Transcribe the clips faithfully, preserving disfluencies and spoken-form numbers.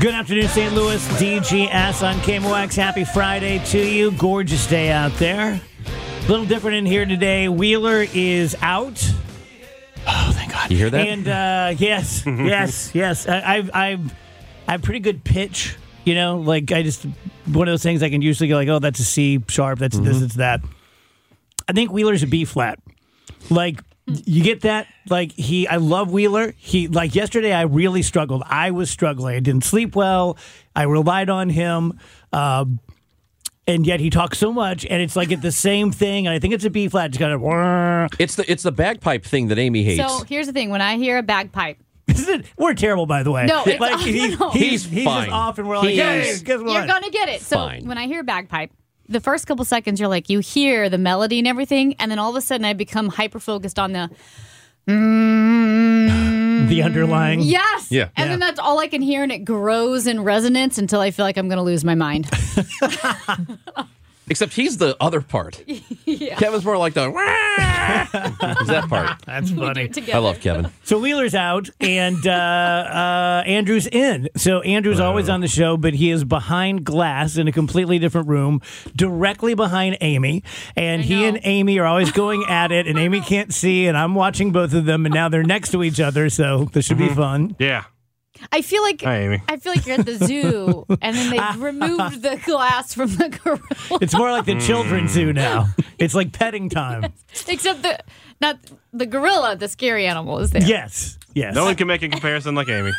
Good afternoon, Saint Louis. D G S on K M O X. Happy Friday to you. Gorgeous day out there. A little different in here today. Wheeler is out. Oh, thank God. You hear that? And uh, yes, yes, yes. I, I've, I've, I have pretty good pitch. You know, like I just, one of those things I can usually go like, oh, that's a C sharp. That's mm-hmm. this, it's that. I think Wheeler's a B flat. Like, you get that? Like, he, I love Wheeler. He, like, yesterday I really struggled. I was struggling. I didn't sleep well. I relied on him. Um, and yet he talks so much, and it's like it's the same thing. And I think it's a B flat. It's kind of. It's the it's the bagpipe thing that Amy hates. So here's the thing: when I hear a bagpipe, we're terrible, by the way. No, it's, like, he's, he's, he's, he's fine. just off, and we're like, hey, guess what? You're gonna get it. So fine. When I hear bagpipe, the first couple seconds you're like, you hear the melody and everything, and then all of a sudden I become hyper focused on the. Mm, the underlying. Yes. Yeah. And yeah. then that's all I can hear, and it grows in resonance until I feel like I'm going to lose my mind. Except he's the other part. Yeah. Kevin's more like the. He's that part. That's funny. I love Kevin. So Wheeler's out, and uh, uh, Andrew's in. So Andrew's always on the show, but he is behind glass in a completely different room, directly behind Amy. And I he know. and Amy are always going at it, and Amy can't see, and I'm watching both of them, and now they're next to each other, so this should be fun. Yeah. I feel like Hi, Amy. I feel like you're at the zoo, and then they removed the glass from the gorilla. It's more like the children's zoo now. It's like petting time. Except the not the gorilla, the scary animal is there. Yes. Yes. No one can make a comparison like Amy.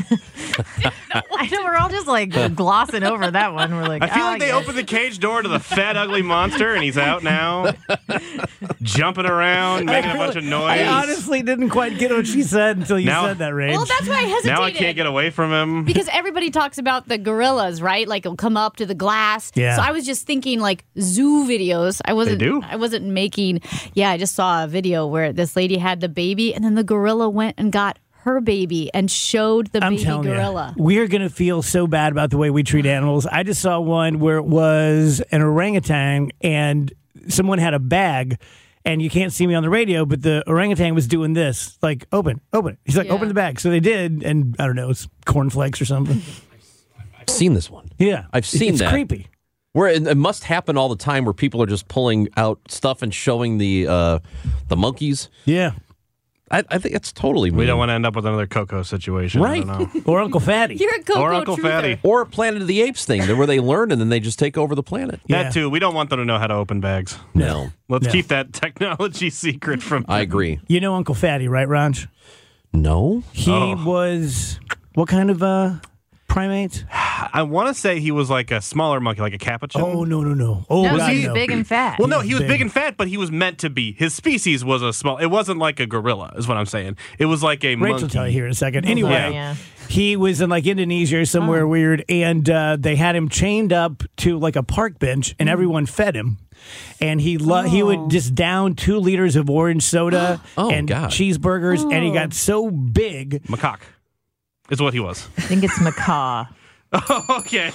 I know we're all just like glossing over that one. We're like, I feel oh, like they guess. opened the cage door to the fat, ugly monster, and he's out now, jumping around, making a bunch of noise. I honestly didn't quite get what she said until you Now- said that, Rage. Well, that's why I hesitated. Now I can't get away from him. Because everybody talks about the gorillas, right? Like it'll come up to the glass. Yeah. So I was just thinking like zoo videos. I wasn't do? I wasn't making yeah, I just saw a video where this lady had the baby and then the gorilla went and got her baby and showed the I'm baby telling gorilla. you, we're going to feel so bad about the way we treat animals. I just saw one where it was an orangutan and someone had a bag, and you can't see me on the radio, but the orangutan was doing this, like, open, open it. He's like, Yeah. open the bag. So they did, and I don't know, it's cornflakes or something. I've seen this one. Yeah. I've seen it's that. It's creepy. Where it, it must happen all the time, where people are just pulling out stuff and showing the uh, the monkeys. Yeah. I, I think it's totally mean. We don't want to end up with another Coco situation. Right. I don't know. Or Uncle Fatty. You're a Coco Or Uncle truther. Fatty. Or Planet of the Apes thing, where they learn and then they just take over the planet. Yeah. That too. We don't want them to know how to open bags. No, Let's No. keep that technology secret from. I agree. You know Uncle Fatty, right, Ranj? No, He Oh. was, what kind of uh, primate? I want to say he was like a smaller monkey, like a capuchin. Oh, no, no, no. Oh, No, God, he's no. big and fat. Well, no, he was big. big and fat, but he was meant to be. His species was a small. It wasn't like a gorilla, is what I'm saying. It was like a Rachel will monkey. tell you here in a second. Anyway, Yeah. he was in like Indonesia or somewhere Oh. weird, and uh, they had him chained up to like a park bench, Mm. and everyone fed him. And he lo- he Oh. would just down two liters of orange soda Oh, and God. cheeseburgers, and he Oh. got so big. Macaque is what he was. I think it's macaw. Okay.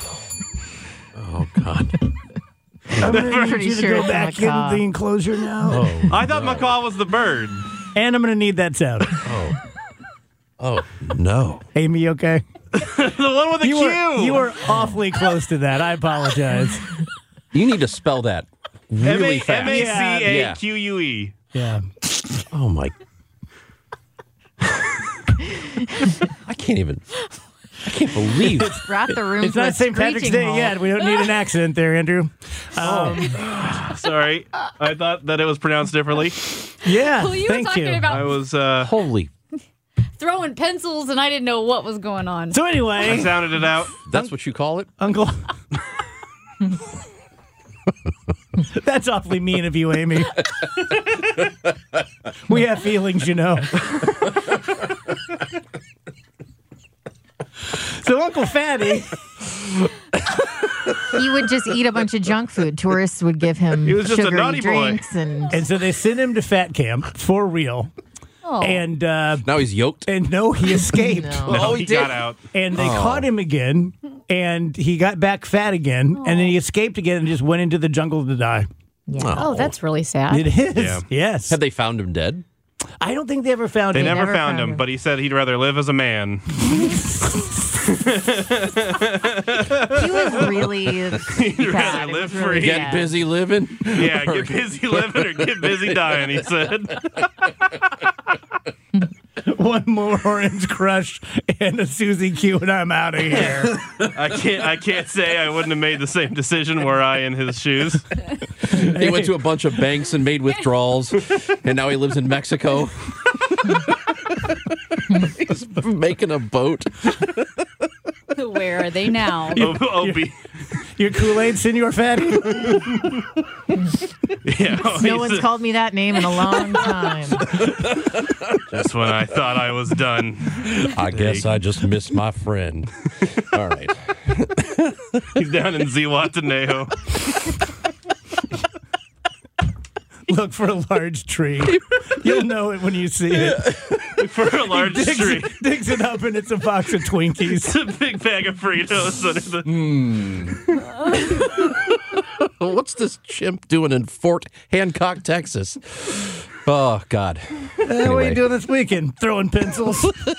oh God. I'm going to need pretty you to sure go it's a back into macaw. the enclosure now. Oh, I thought macaw was the bird. And I'm going to need that sound. oh, oh no. Amy, you okay? The one with the You Q. were, you were awfully close to that. I apologize. You need to spell that really fast. M A C A Q U E. Yeah. Oh my. I can't even. I can't believe. Brought the room It's to a not Saint Patrick's screeching Day halt. yet. We don't need an accident there, Andrew. Um, Sorry, I thought that it was pronounced differently. yeah, Well, you were thank talking you. about I was. uh Holy. throwing pencils, and I didn't know what was going on. So I anyway, sounded it out. That's what you call it? Uncle. That's awfully mean of you, Amy. We have feelings, you know. So Uncle Fatty, He would just eat a bunch of junk food. Tourists would give him He was just a sugary naughty boy. drinks and and so they sent him to fat camp for real, Oh. and uh, Now he's yoked. and no, he escaped. No. No, Oh, he, he did? got out. And they Oh. caught him again, and he got back fat again, and then he escaped again and just went into the jungle to die. yeah. Oh, that's really sad. It is, Yeah. yes. Had they found him dead? I don't think they ever found They him. never, never found found him, him. but he said he'd rather live as a man. He was really He'd bad. rather It live was really free. Get bad. busy living. Yeah, get busy living or get busy dying, he said. One more Orange Crush and a Susie Q, and I'm out of here. I can't I can't say I wouldn't have made the same decision were I in his shoes. He went to a bunch of banks and made withdrawals, and now he lives in Mexico. He's making a boat. Where are they now? O- Opie. Your Kool-Aid, Senor Fatty? Yeah, No he's one's a- called me that name in a long time. just when I thought I was done. I guess I just missed my friend. All right. He's down in Zihuatanejo. Look for a large tree. You'll know it when you see it. For a large Digs tree. it, digs it up, and it's a box of Twinkies. It's a big bag of Fritos under the. What's this chimp doing in Fort Hancock, Texas? Oh, God. Uh, What are Anyway. you doing this weekend? Throwing pencils?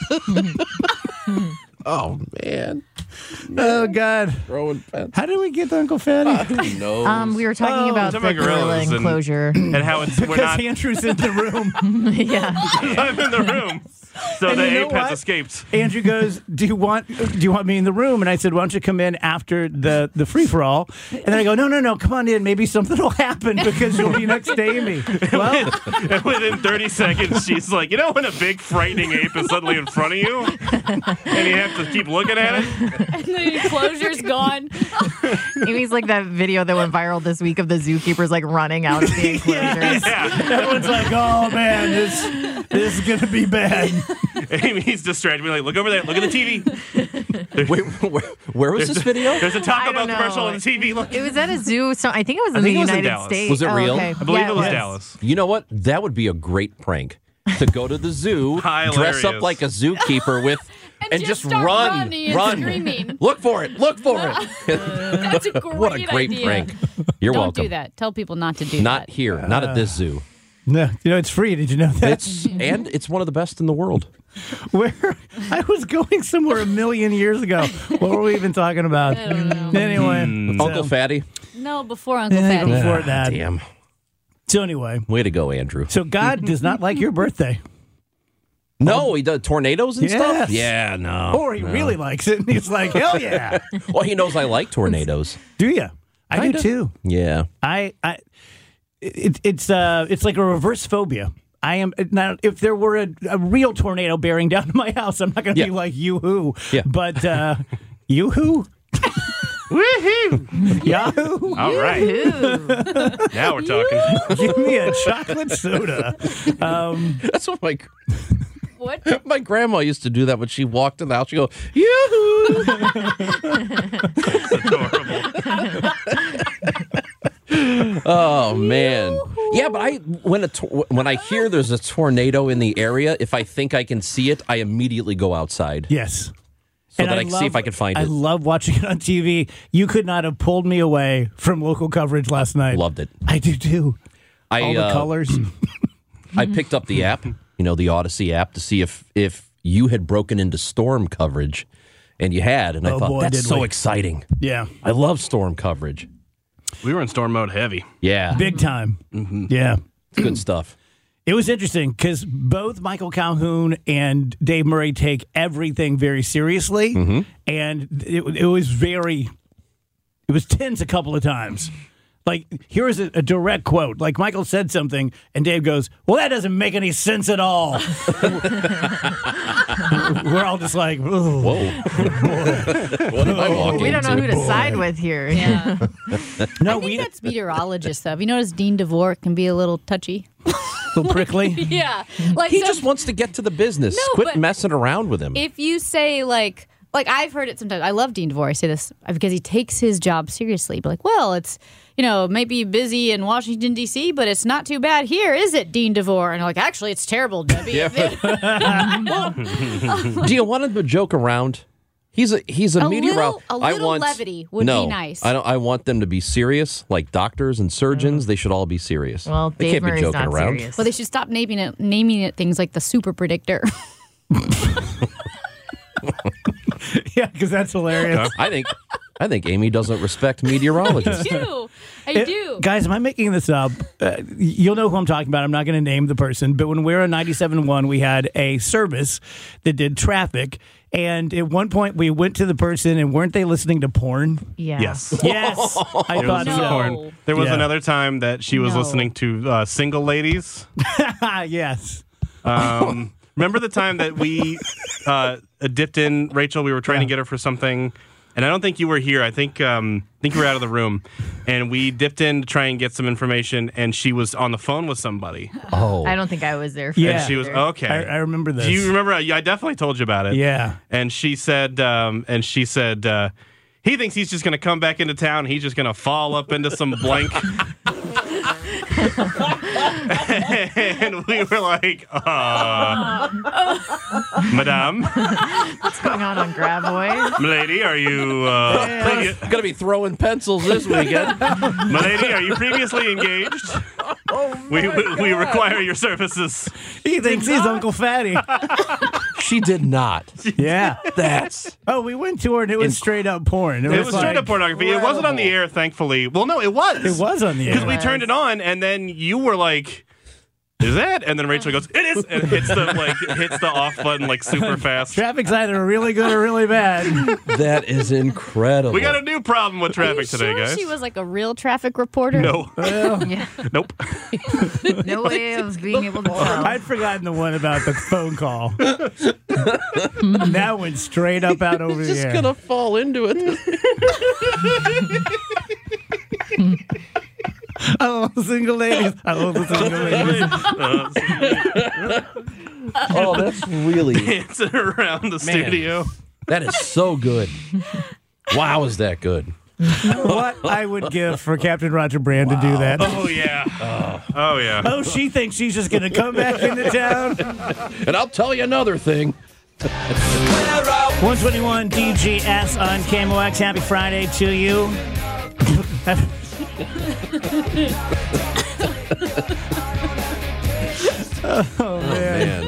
Oh, man. Oh, God. Throwing fence. How did we get to Uncle Fatty? No. Um, we were talking Oh, about talking the about gorilla gorillas and- enclosure. And how it's we're Because not. Andrew's in the room. Yeah. I'm in the room. So And the you know ape has what? escaped. Andrew goes, "Do you want do you want me in the room?" And I said, "Why don't you come in after the the free for all?" And then I go, "No, no, no, come on in. Maybe something will happen because you'll be next to Amy." Well, And within thirty seconds, she's like, you know when a big frightening ape is suddenly in front of you? And you have to keep looking at it? And the enclosure's gone. Amy's like that video that went viral this week of the zookeepers like running out of the enclosures. Yeah. everyone's like, "Oh man, this this is gonna be bad." Amy's distracted. Be like, look over there. Look at the T V. Wait, where, where was this video? There's a I Taco don't Bell know. commercial on the T V. Look. It was at a zoo. So I think it was in I the think it was in United Dallas. States. Was it Oh, real? okay. I believe Yeah, it was was. Dallas. You know what? That would be a great prank. To go to the zoo, Hilarious. dress up like a zookeeper with, And and, just just, start run, running and run, screaming. look for it, look for it. That's a great What a great idea. prank! You're Don't welcome. do that. Tell people not to do Not that. here, not at this zoo. No, you know it's free. Did you know that? It's and it's one of the best in the world. Where I was going somewhere a million years ago. What were we even talking about? I don't know. Anyway, Hmm. Uncle so- Fatty. No, before Uncle Yeah, Fatty. before that. Damn. So anyway, Way to go, Andrew. so God does not like your birthday, No, he does tornadoes and Yes. stuff. Yeah, no. or he no. really likes it, and he's like, "Hell yeah!" Well, he knows I like tornadoes. Do you? I Kinda. do too. Yeah. I, I, it, it's uh, it's like a reverse phobia. I am now. If there were a, a real tornado bearing down to my house, I'm not going to Yeah. be like yoo-hoo. Yeah. But uh, yoo-hoo, Woohoo! yahoo! All right. Now we're talking. Give me a chocolate soda. Um, That's what my What? my grandma used to do that when she walked in the house. She'd go, yoo-hoo. Oh man, yeah, but I when a tor- when I hear there's a tornado in the area, if I think I can see it, I immediately go outside yes. so And that I, can see if I can find I it. love watching it on T V. You could not have pulled me away from local coverage last night. Loved it. I do too. I All the uh, colors. I picked up the app, you know, the Odyssey app, to see if if you had broken into storm coverage, and you had, and I Oh, thought boy, that's did so we. exciting. Yeah. I love storm coverage. We were in storm mode heavy. Yeah, Big time. Mm-hmm. Yeah. it's good stuff. It was interesting because both Michael Calhoun and Dave Murray take everything very seriously, Mm-hmm. and it, it was very, it was tense a couple of times. Like, here's a, a direct quote. Like, Michael said something, and Dave goes, "Well, that doesn't make any sense at all." We're all just like, "Ooh." Whoa, what am I walking We don't know into? who to side with here. Yeah. No, I think we that's meteorologist stuff. You notice Dean DeVore can be a little touchy. little prickly. Yeah. Like He so just wants to get to the business. No, Quit but messing around with him. if you say like like I've heard it sometimes. I love Dean DeVore. I say this because he takes his job seriously. But like, well, it's you know maybe busy in Washington D C, but it's not too bad here, is it, Dean DeVore? And I'm like, actually, it's terrible, Debbie. Yeah. Do you want him to joke around? He's a he's a, A meteorologist. little- a I little want levity would be no, nice. I don't. I want them to be serious, like doctors and surgeons. They should all be serious. Well, they Dave can't be Murray's joking not around. serious. Well, they should stop naming it naming it things like the super predictor. Yeah, because that's hilarious. I think I think Amy doesn't respect meteorologists. I do. I It- do. Guys, am I making this up? Uh, you'll know who I'm talking about. I'm not going to name the person, but when we were on ninety-seven point one, we had a service that did traffic. And at one point, we went to the person, and weren't they listening to porn? Yeah. Yes. Yes, I It thought was No. so. porn. There was Yeah. another time that she was No. listening to uh, Single Ladies. Yes. Um, remember the time that we uh, dipped in, Rachel? We were trying to get her for something, and I don't think you were here. I think um, I think you were out of the room, and we dipped in to try and get some information, and she was on the phone with somebody, Oh, I don't think I was there for Yeah. that and she was either. okay. I, I remember this. Do you remember? Yeah, I definitely told you about it. Yeah. And she said, um, and she said, uh, he thinks he's just going to come back into town. He's just going to fall up into some blank. And we were like, uh, Madame, What's going on on Gravois? milady, are you, uh, previ- gonna be throwing pencils this weekend. milady, are you previously engaged? we we, we require your services. He thinks he's Uncle Fatty. She did not. Yeah. That's Oh, we went to her, and it was straight up porn. It was straight like- up pornography. It wasn't on the air, thankfully. Well, no, it was. It was on the air. Because we turned it on, and then you were like, "Is that?" And then Rachel goes, "It is," and hits the like hits the off button like super fast. Traffic's either really good or really bad. that is incredible. We got a new problem with Are you traffic today, sure guys. she was like a real traffic reporter? No, Yeah. nope. No way of being able to tell. I'd forgotten the one about the phone call. That went straight up out over the just air. gonna fall into it. I love single ladies. I love the single ladies. Oh, that's really Dancing around the studio. that is so good. Wow, is that good? What I would give for Captain Roger Brand to do that. Oh yeah. Oh yeah. Oh, she thinks she's just going to come back into town. And I'll tell you another thing. one twenty-one D G S on K M O X. Happy Friday to you. Oh, man.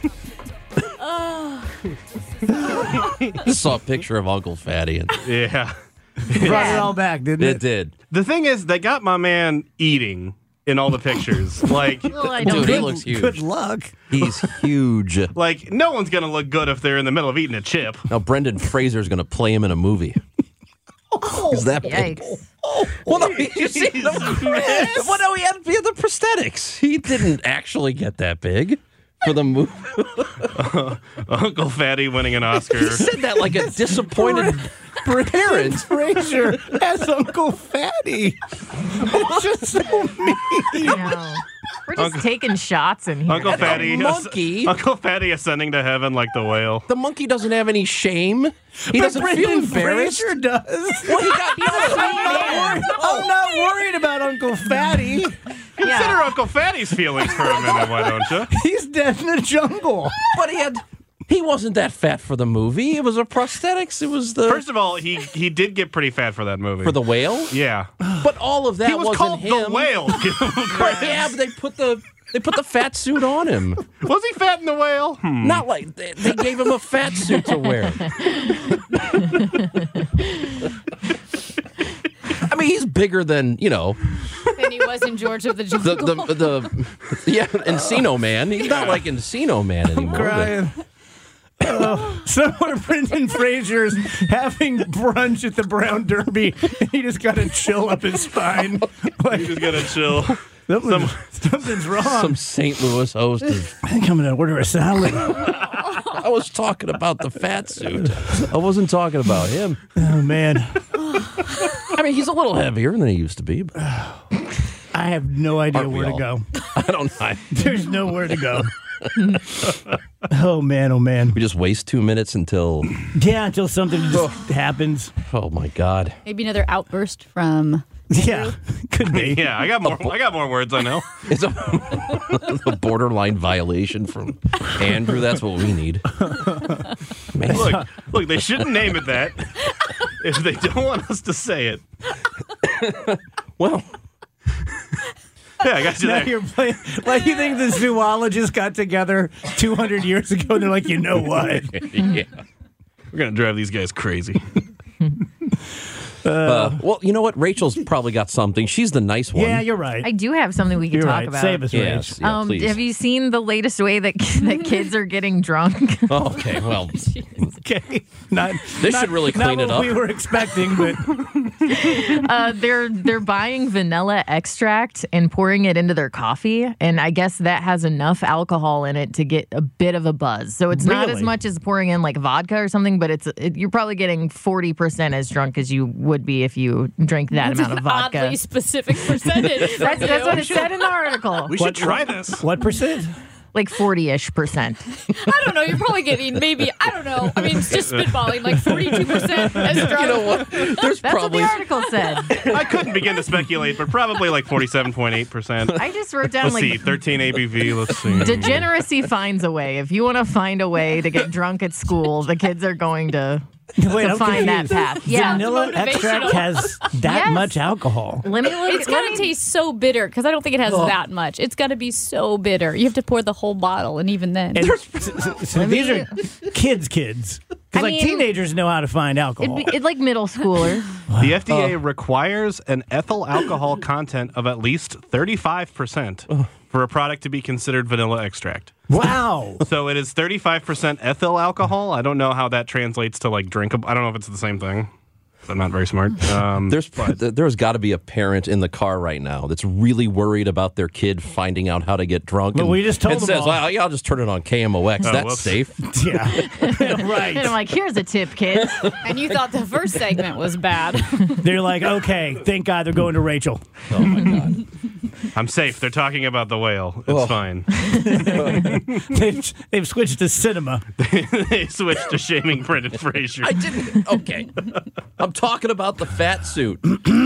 Man. Just saw a picture of Uncle Fatty, and Yeah. Brought it all back, didn't it? it did. The thing is, they got my man eating in all the pictures. Like, Well, I Dude, don't he think looks huge. Good luck. He's huge. like no one's gonna look good if they're in the middle of eating a chip. Now Brendan Fraser's gonna play him in a movie. Is that big? Yikes. Well, no, you see, no, well, no, he had, he had the prosthetics. He didn't actually get that big for the movie. Uncle Fatty winning an Oscar. He said that like a disappointed parent. Fraser as Uncle Fatty. It's just so mean. No. We're just taking shots in here. Uncle Fatty, monkey. Uncle Fatty ascending to heaven like the whale. The monkey doesn't have any shame. He doesn't feel Brendan embarrassed. Fraser does. Well, he got, I'm not, worried, I'm not worried about Uncle Fatty. Consider Uncle Fatty's feelings for a minute, why don't you? He's dead in the jungle. but he had. He wasn't that fat for the movie. It was a prosthetics. It was the First of all, he he did get pretty fat for that movie. for the whale. yeah, But all of that he was wasn't called him. the whale. But yeah, but they put the they put the fat suit on him. Was he fat in the whale? Hmm. Not like they, they gave him a fat suit to wear. I mean, he's bigger than you know Than he was in George of the the Jungle. the, the yeah Encino Man. He's not like Encino Man anymore. but- Crying. Oh, somewhere Brendan Fraser's having brunch at the Brown Derby, and he just got a chill up his spine. Like He's gonna chill. something, something's wrong. Some Saint Louis host. Is, I think I'm gonna order a salad. I was talking about the fat suit. I wasn't talking about him. Oh man, I mean, he's a little heavier than he used to be. But I have no idea Aren't we where to all? go. I don't know. There's nowhere to go. Oh man, oh man. We just waste two minutes until. Yeah, until something just happens. Oh my God. Maybe another outburst from. Yeah, could be. Yeah, I got more. I got more words. I know. It's a, a borderline violation from Andrew. That's what we need. Man. Look, look. They shouldn't name it that if they don't want us to say it. Well, Yeah, I got you Now there. you're playing like you think the zoologists got together two hundred years ago and they're like, you know what? yeah. We're gonna drive these guys crazy. Uh, well, you know what? Rachel's probably got something. She's the nice one. Yeah, you're right. I do have something we can You're talk right. about. Save us, Rach. Yes, yeah, um, please. have you seen the latest way that that kids are getting drunk? Oh, okay, well, Okay. Not, This not- should really not clean it what up. we were expecting, but uh, they're they're buying vanilla extract and pouring it into their coffee, and I guess that has enough alcohol in it to get a bit of a buzz. So it's not as Really? much as pouring in like vodka or something, but it's it, you're probably getting forty percent as drunk as you would be if you drink that That's amount an of vodka. oddly specific percentage. That's, that's what it said in the article. We should try this. what percent? Like forty-ish percent. I don't know. You're probably getting maybe, I don't know. I mean, it's just spitballing, like forty-two percent as drunk. you know what? There's That's what probably the article said. I couldn't begin to speculate, but probably like forty-seven point eight percent. I just wrote down Let's like see, thirteen A B V. Let's see. degeneracy finds a way. If you want to find a way to get drunk at school, the kids are going to, Wait, to I'm find that confused. path. Yeah. Vanilla Motivational. extract has that Yes. much alcohol. Let me look. It's let got me- to taste so bitter because I don't think it has that much. It's got to be so bitter. You have to pour the whole bottle, and even then. And so, so- so these are kids, kids. I Because like mean- teenagers know how to find It'd alcohol. be, it's like middle schooler. The F D A requires an ethyl alcohol content of at least thirty-five percent for a product to be considered vanilla extract. Wow. So it is thirty-five percent ethyl alcohol. I don't know how that translates to like drinkable. I don't know if it's the same thing. I'm not very smart. Um, There's there's got to be a parent in the car right now that's really worried about their kid finding out how to get drunk. But and, we just told and them says, all. "Well, yeah, I'll just turn it on K M O X. Oh, That's whoops. safe." Yeah. And I'm Right. like, here's a tip, kids. and you thought the first segment was bad. They're like, okay, thank God they're going to Rachel. Oh my god! I'm safe. They're talking about the whale. It's Oh. fine. They've, they've switched to cinema. They switched to shaming Brendan Fraser. I didn't. Okay, I'm talking about the fat suit.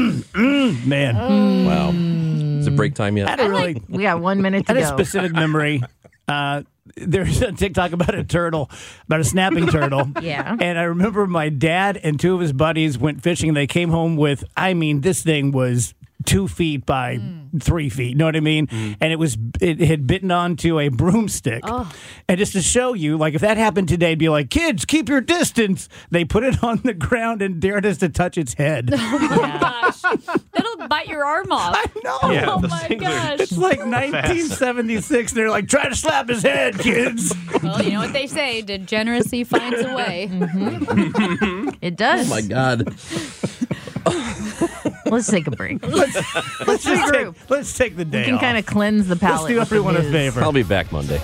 Man. Wow. Is it break time I yet? had a really We got one minute I to had a go. specific memory. Uh, there's a TikTok about a turtle, about a snapping turtle. Yeah. And I remember my dad and two of his buddies went fishing and they came home with, I mean, this thing was two feet by three feet. You know what I mean? And it was, it had bitten onto a broomstick. And just to show you, like, if that happened today, it'd be like, kids, keep your distance. They put it on the ground and dared us to touch its head. Oh, gosh. That'll bite your arm off. I know. Yeah, Oh, those my things are- gosh. It's like nineteen seventy-six. They're like, try to slap his head, kids. Well, you know what they say degeneracy finds a way. It does. Oh my god! Let's take a break. Let's just take, regroup. let's take the day We can off. kind of cleanse the palate. Let's do with the everyone a news. favor. I'll be back Monday.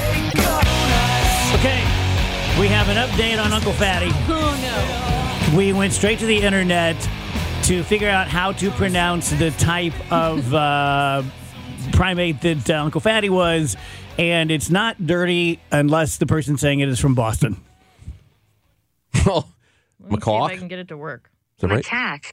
Okay, we have an update on Uncle Fatty. Oh, We went straight to the internet to figure out how to pronounce the type of uh, primate that uh, Uncle Fatty was, and it's not dirty unless the person saying it is from Boston. Oh, Let me see if macaw. I can get it to work. Is that right? Macaque.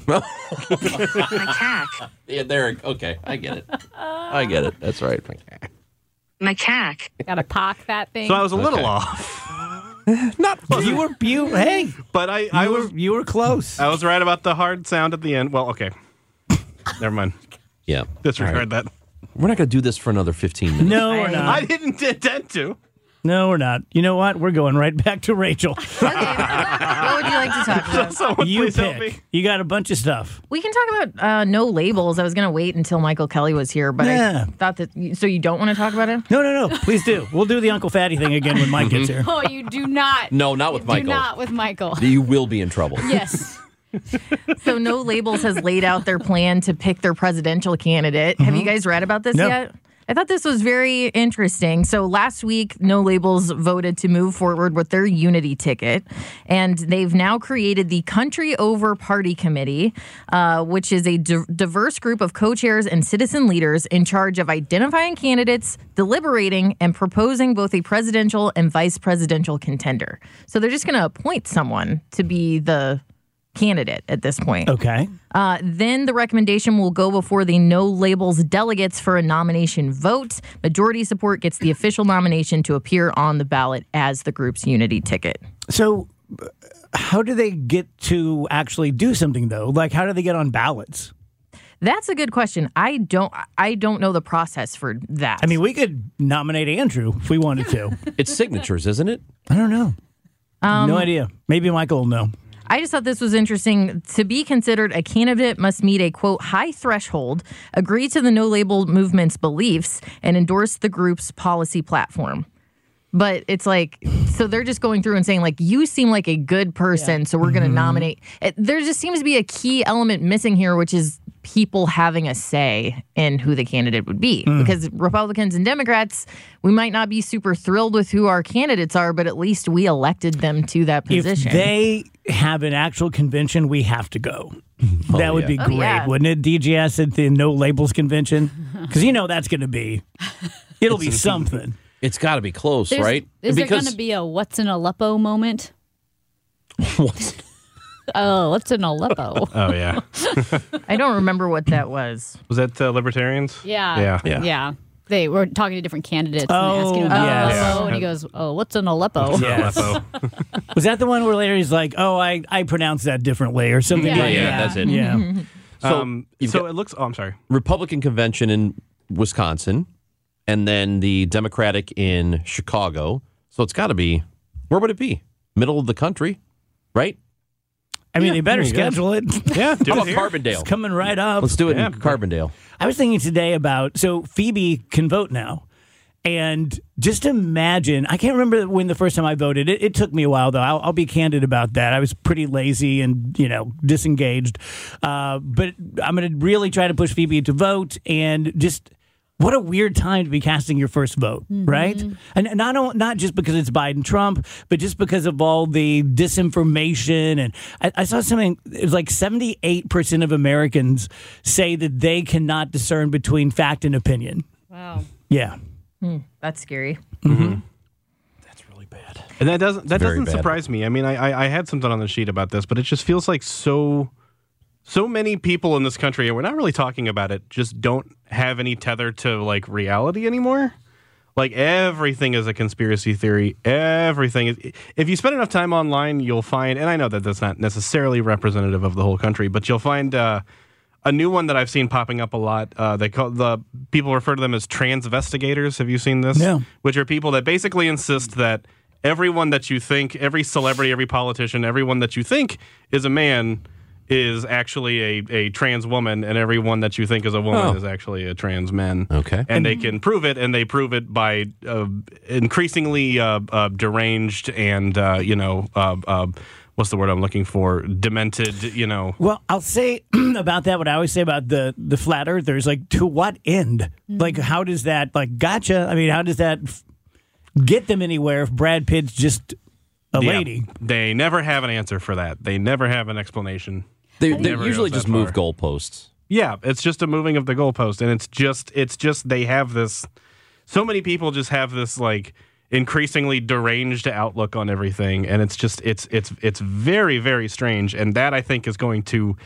Macaque. Yeah, there. Okay, I get it. I get it. That's right. Macaque. no. Gotta pock that thing. So I was a little Okay. off, Not you were you. Hey, but I, I you was were you were close. I was right about the hard sound at the end. Well, okay. Never mind. Yeah. Disregard All right. that. We're not going to do this for another fifteen minutes. No, we're I- not. I didn't intend to. No, we're not. You know what? We're going right back to Rachel. What would you like to talk about? Someone You please help me. pick. You got a bunch of stuff. We can talk about uh, no labels. I was going to wait until Michael Kelly was here, but Yeah. I thought that. You, so you don't want to talk about it? No, no, no. Please do. We'll do the Uncle Fatty thing again when Mike gets here. Oh, you do not. No, not with do Michael. not with Michael. You will be in trouble. Yes. So No Labels has laid out their plan to pick their presidential candidate. Have you guys read about this No. yet? I thought this was very interesting. So last week, No Labels voted to move forward with their unity ticket, and they've now created the Country Over Party Committee, uh, which is a di- diverse group of co-chairs and citizen leaders in charge of identifying candidates, deliberating, and proposing both a presidential and vice presidential contender. So they're just going to appoint someone to be the candidate at this point. Okay. Uh, then the recommendation will go before the No Labels delegates for a nomination vote. Majority support gets the official nomination to appear on the ballot as the group's unity ticket. So, uh, how do they get to actually do something though? Like, how do they get on ballots? That's a good question. I don't. I don't know the process for that. I mean, we could nominate Andrew if we wanted to. It's signatures, isn't it? I don't know. Um, no idea. Maybe Michael will know. I just thought this was interesting. To be considered a candidate must meet a, quote, high threshold, agree to the No Label movement's beliefs, and endorse the group's policy platform. But it's like, so they're just going through and saying, like, you seem like a good person, Yeah. so we're going to Mm-hmm. nominate. It, there just seems to be a key element missing here, which is people having a say in who the candidate would be. Mm. Because Republicans and Democrats, we might not be super thrilled with who our candidates are, but at least we elected them to that position. If they have an actual convention, we have to go. that would yeah. be Oh, great, yeah. wouldn't it? D G S at the No Labels convention, because you know that's going to be. It'll be something. It's got to be close, There's- right? Is there Because going to be a what's in Aleppo moment? What? Oh, what's in Aleppo? Oh yeah, I don't remember what that was. was that uh, libertarians? Yeah. Yeah. Yeah. Yeah. They were talking to different candidates Oh, and asking him about yes. Aleppo, and he goes, "Oh, what's in Aleppo?" Yes. Aleppo. Was that the one where later he's like, "Oh, I I pronounced that differently" or something? Yeah, like yeah, that. that's it. Yeah. So um, you've so got- it looks. Oh, I'm sorry. Republican convention in Wisconsin, and then the Democratic in Chicago. So it's got to be, where would it be? Middle of the country, right? I mean, they better there you go. schedule it. Yeah, do How it about here. Carbondale? It's coming right up. Let's do it Yeah. in Carbondale. I was thinking today about so Phoebe can vote now, and just imagine. I can't remember when the first time I voted. It, it took me a while though. I'll, I'll be candid about that. I was pretty lazy and you know disengaged, uh, but I'm going to really try to push Phoebe to vote and just. What a weird time to be casting your first vote, right? And not on- not just because it's Biden Trump, but just because of all the disinformation. And I, I saw something. It was like seventy-eight percent of Americans say that they cannot discern between fact and opinion. Wow. Yeah, That's scary. That's really bad. And that doesn't that very doesn't bad. surprise me. I mean, I, I I had something on the sheet about this, but it just feels like so so many people in this country, and we're not really talking about it, just don't have any tether to like reality anymore. Like everything is a conspiracy theory. Everything is. If you spend enough time online, you'll find, and I know that that's not necessarily representative of the whole country, but you'll find uh, a new one that I've seen popping up a lot. Uh, they call the people refer to them as transvestigators. Have you seen this? No. Which are people that basically insist that everyone that you think, every celebrity, every politician, everyone that you think is a man is actually a, a trans woman, and everyone that you think is a woman Oh. is actually a trans man. Okay. And they can prove it, and they prove it by uh, increasingly uh, uh, deranged and, uh, you know, uh, uh, what's the word I'm looking for? Demented, you know. Well, I'll say about that what I always say about the the flat earthers. Like, to what end? Like, how does that? Like, gotcha. I mean, how does that f- get them anywhere if Brad Pitt's just a Yeah. lady? They never have an answer for that. They never have an explanation. They, they Never usually goes just that move far. goalposts. Yeah, it's just a moving of the goalpost, and it's just it's just they have this. So many people just have this like increasingly deranged outlook on everything, and it's just it's it's it's very very strange, and that I think is going to.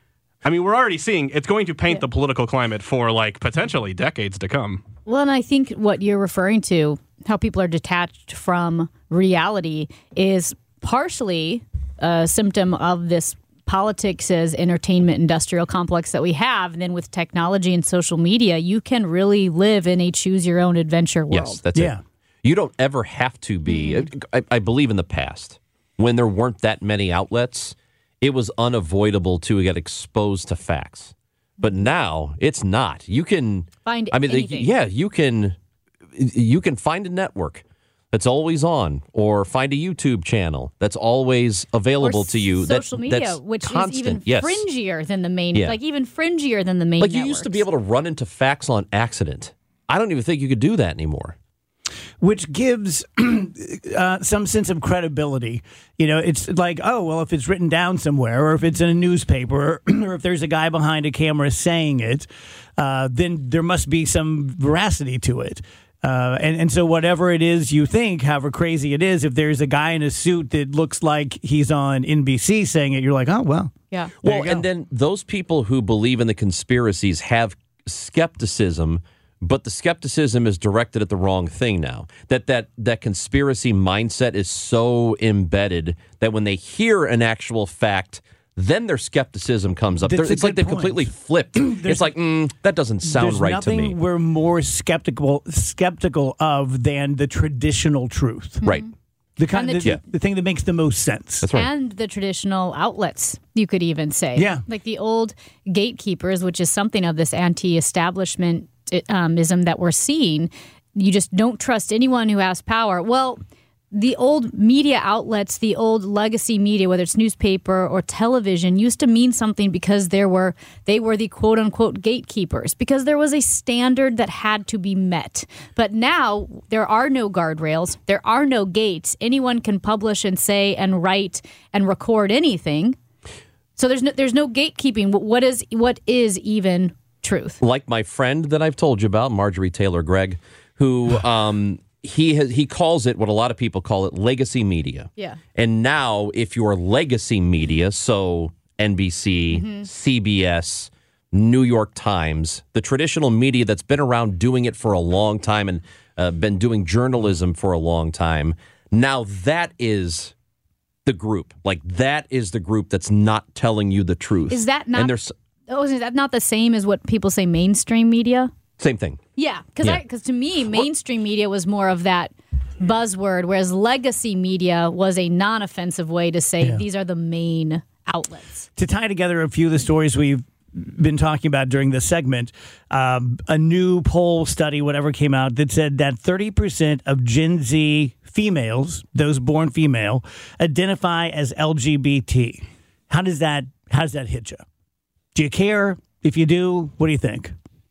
I mean, we're already seeing it's going to paint the political climate for like potentially decades to come. Well, and I think what you're referring to, how people are detached from reality, is partially a symptom of this politics as entertainment industrial complex that we have. And then with technology and social media, you can really live in a choose your own adventure world. Yes, that's Yeah. it. You don't ever have to be. I, I believe in the past, when there weren't that many outlets, it was unavoidable to get exposed to facts. But now it's not. You can Find I mean, they- anything. yeah, you can. You can find a network that's always on, or find a YouTube channel that's always available Or to you. social that, media, that's which constant. is even yes. fringier than the main, Yeah. like even fringier than the main. Like you used to be able to run into facts on accident. I don't even think you could do that anymore. Which gives uh, some sense of credibility. You know, it's like, oh, well, if it's written down somewhere, or if it's in a newspaper, or if there's a guy behind a camera saying it, uh, then there must be some veracity to it. Uh, and, and so whatever it is you think, however crazy it is, if there's a guy in a suit that looks like he's on N B C saying it, you're like, oh, well. Yeah. There Well, you go. and then those people who believe in the conspiracies have skepticism, but the skepticism is directed at the wrong thing now. That that that conspiracy mindset is so embedded that when they hear an actual fact, then their skepticism comes up. That's They're- a it's like good they've point. completely flipped. It's like, mm, that doesn't sound There's right to nothing me. we're more skeptical skeptical of than the traditional truth. Right. The kind And of the- the, the thing that makes the most sense. That's right. And the traditional outlets, you could even say. Yeah. Like the old gatekeepers, which is something of this anti-establishment um, ism that we're seeing. You just don't trust anyone who has power. Well, the old media outlets, the old legacy media, whether it's newspaper or television, used to mean something because there were they were the quote unquote gatekeepers, because there was a standard that had to be met. But now there are no guardrails, there are no gates. Anyone can publish and say and write and record anything. So there's no there's no gatekeeping. What is what is even truth? Like my friend that I've told you about, Marjorie Taylor Greig, who um, he has, he calls it what a lot of people call it, legacy media. Yeah. And now, if you're legacy media, so N B C, Mm-hmm. C B S, New York Times, the traditional media that's been around doing it for a long time and uh, been doing journalism for a long time, now that is the group. Like, that is the group that's not telling you the truth. Is that not? And there's Oh, is that not the same as what people say mainstream media? same thing. Yeah, because Yeah. because to me, mainstream media was more of that buzzword, whereas legacy media was a non-offensive way to say Yeah. these are the main outlets. To tie together a few of the stories we've been talking about during this segment, um, a new poll study, whatever, came out that said that thirty percent of Gen Z females, those born female, identify as L G B T. How does that how does that hit you? Do you care? If you do, what do you think?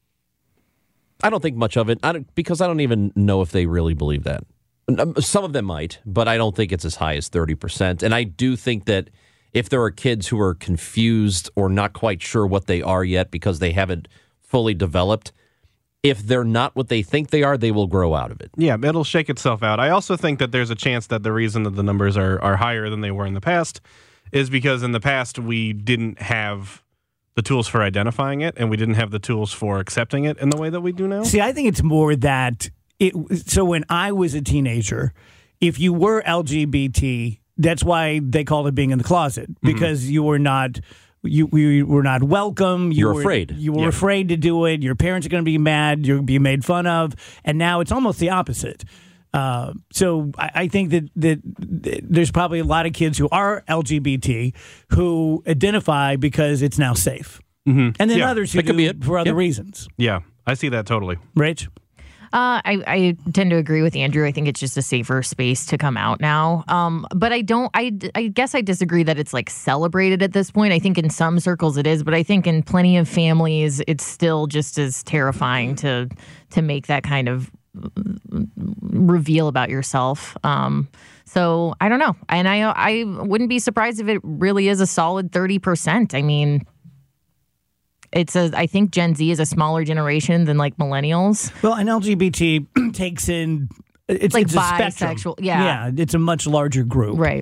I don't think much of it. I don't, because I don't even know if they really believe that. Um, Some of them might, but I don't think it's as high as thirty percent. And I do think that if there are kids who are confused or not quite sure what they are yet because they haven't fully developed, if they're not what they think they are, they will grow out of it. Yeah, it'll shake itself out. I also think that there's a chance that the reason that the numbers are, are higher than they were in the past is because in the past we didn't have the tools for identifying it, and we didn't have the tools for accepting it in the way that we do now. See, I think it's more that it. So when I was a teenager, if you were L G B T, that's why they called it being in the closet, because you were not. You, you were not welcome. You You're were, afraid. You were Yeah. afraid to do it. Your parents are going to be mad. You're going to be made fun of. And now it's almost the opposite. Uh, so I, I think that, that that there's probably a lot of kids who are L G B T who identify because it's now safe. Mm-hmm. And then Yeah, others who that could do be it. for other Yep. reasons. Yeah, I see that totally. Rich? Uh, I, I tend to agree with Andrew. I think it's just a safer space to come out now. Um, but I don't, I, I guess I disagree that it's like celebrated at this point. I think in some circles it is, but I think in plenty of families, it's still just as terrifying to, to make that kind of reveal about yourself. Um, so I don't know. And I, I wouldn't be surprised if it really is a solid thirty percent. I mean, it's a, I think Gen Z is a smaller generation than like millennials. Well, and L G B T takes in it's Like it's a spectrum. bisexual, yeah. yeah, it's a much larger group. Right.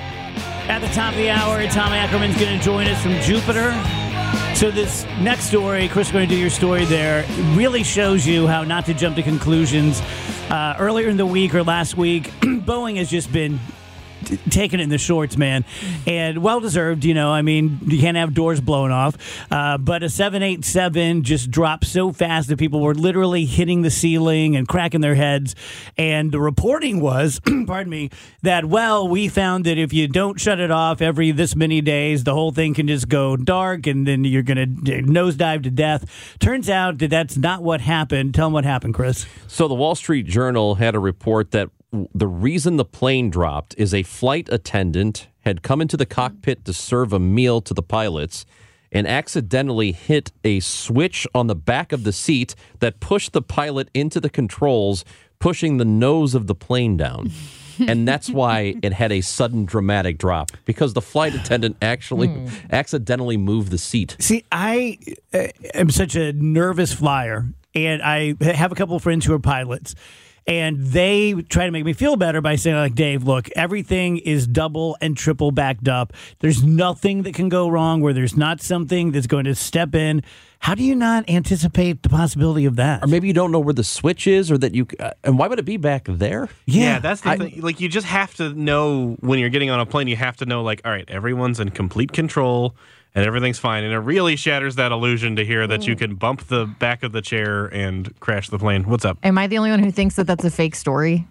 At the top of the hour, Tom Ackerman's going to join us from Jupiter. So this next story, Chris, is going to do your story there, really shows you how not to jump to conclusions. Uh, earlier in the week or last week, Boeing has just been t- taking it in the shorts, man. And well-deserved, you know. I mean, you can't have doors blown off. Uh, but a seven eighty-seven just dropped so fast that people were literally hitting the ceiling and cracking their heads. And the reporting was, pardon me, that, well, we found that if you don't shut it off every this many days, the whole thing can just go dark and then you're going to nosedive to death. Turns out that that's not what happened. Tell them what happened, Chris. So the Wall Street Journal had a report that w- the reason the plane dropped is a flight attendant had come into the cockpit to serve a meal to the pilots and accidentally hit a switch on the back of the seat that pushed the pilot into the controls, pushing the nose of the plane down. And that's why it had a sudden dramatic drop, because the flight attendant actually Hmm. accidentally moved the seat. See, I uh, am such a nervous flyer, and I have a couple of friends who are pilots, and they try to make me feel better by saying, like, Dave, look, everything is double and triple backed up. There's nothing that can go wrong where there's not something that's going to step in. How do you not anticipate the possibility of that? Or maybe you don't know where the switch is, or that you. Uh, and why would it be back there? Yeah, that's the I- thing. Like, you just have to know when you're getting on a plane, you have to know, like, all right, everyone's in complete control and everything's fine. And it really shatters that illusion to hear that you can bump the back of the chair and crash the plane. What's up? Am I the only one who thinks that that's a fake story?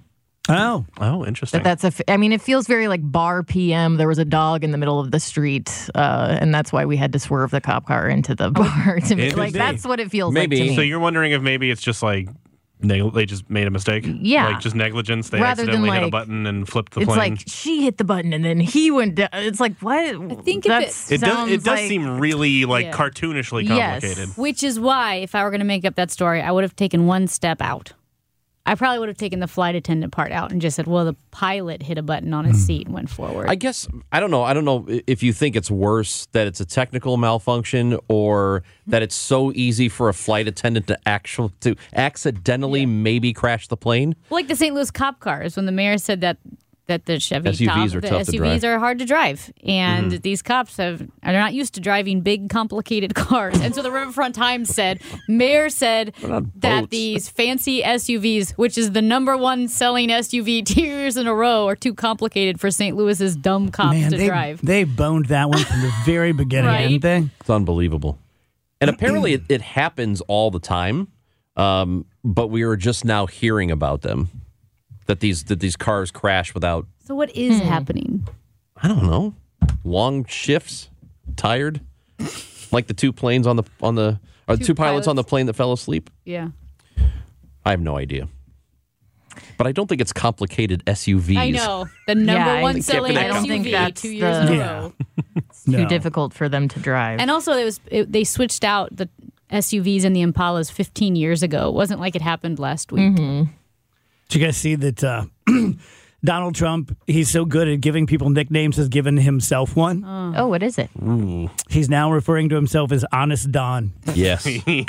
Oh, Oh, interesting. That that's a. f- I mean, it feels very like bar P M. There was a dog in the middle of the street, uh, and that's why we had to swerve the cop car into the bar. To make, like Interesting. that's what it feels Maybe. like to me. So you're wondering if maybe it's just like neg- they just made a mistake? Yeah. Like just negligence. They Rather than, accidentally hit a like, button and flipped the it's plane. like she hit the button and then he went down. It's like what? I think if that it- it does. sounds It does like, seem really like Yeah. cartoonishly Yes. complicated. Which is why, if I were going to make up that story, I would have taken one step out. I probably would have taken the flight attendant part out and just said, well, the pilot hit a button on his seat and went forward. I guess I don't know. I don't know if you think it's worse that it's a technical malfunction or that it's so easy for a flight attendant to actual to accidentally maybe crash the plane. like the Saint Louis cop cars, when the mayor said that that the Chevy S U Vs top, are the tough S to U Vs drive. are hard to drive, and Mm-hmm. these cops have are not used to driving big, complicated cars. And so the Riverfront Times said, Mayor said not that boats. these fancy S U Vs, which is the number one selling S U V two years in a row, are too complicated for Saint Louis's dumb cops man, to they, drive. they boned that one from the very beginning, Right. didn't they? It's unbelievable. And apparently it, it happens all the time, um, but we are just now hearing about them, that these that these cars crash without, So what is Hmm. happening? I don't know, long shifts, tired, like the two planes on the, on the or the Two two pilots on the pilots. plane that fell asleep. Yeah, I have no idea. But I don't think it's complicated S U Vs. I know the number Yeah, I one think- selling I don't S U think V that's two years in the- a Yeah. row. It's too No. difficult for them to drive. And also, it was it, they switched out the S U Vs and the Impalas fifteen years ago. It wasn't like it happened last week. Mm-hmm. Did you guys see that uh, Donald Trump, he's so good at giving people nicknames, has given himself one? oh, what is it? He's now referring to himself as Honest Don. Yes.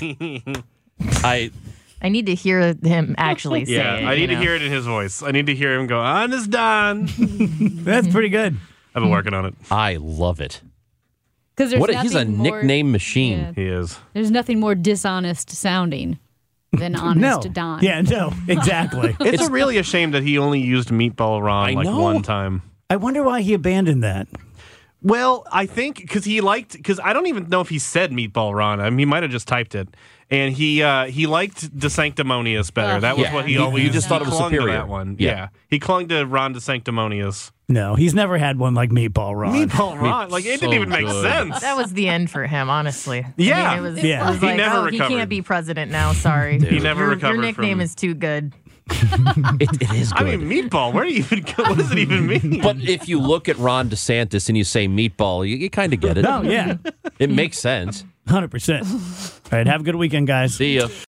I I need to hear him actually say Yeah, it. I need you to know? hear it in his voice. I need to hear him go, "Honest Don." That's pretty good. I've been working on it. I love it. Because there's What a, he's a nothing more- nickname machine. Yeah. He is. There's nothing more dishonest sounding than Honest No. Don. Yeah, no, exactly. It's, really a shame that he only used Meatball Ron I like know. one time. I wonder why he abandoned that. Well, I think because he liked, because I don't even know if he said Meatball Ron. I mean, he might have just typed it. And he uh, he liked De Sanctimonious better. Ugh. That was Yeah. what he You- you always just thought it was clung to superior. that one. Yeah. Yeah. He clung to Ron De Sanctimonious. No, he's never had one like Meatball Ron. Meatball Ron, like it so didn't even make good. sense. That was the end for him, honestly. Yeah. I mean, it was, Yeah. it was He like, never oh, he recovered. can't be president now. Sorry. He never your, recovered Your nickname from- is too good. It, it is good. I mean, Meatball. Where do you even go? What does it even mean? but if you look at Ron DeSantis and you say meatball, you, you kind of get it. No, yeah, It makes sense. one hundred percent. All right, have a good weekend, guys. See ya.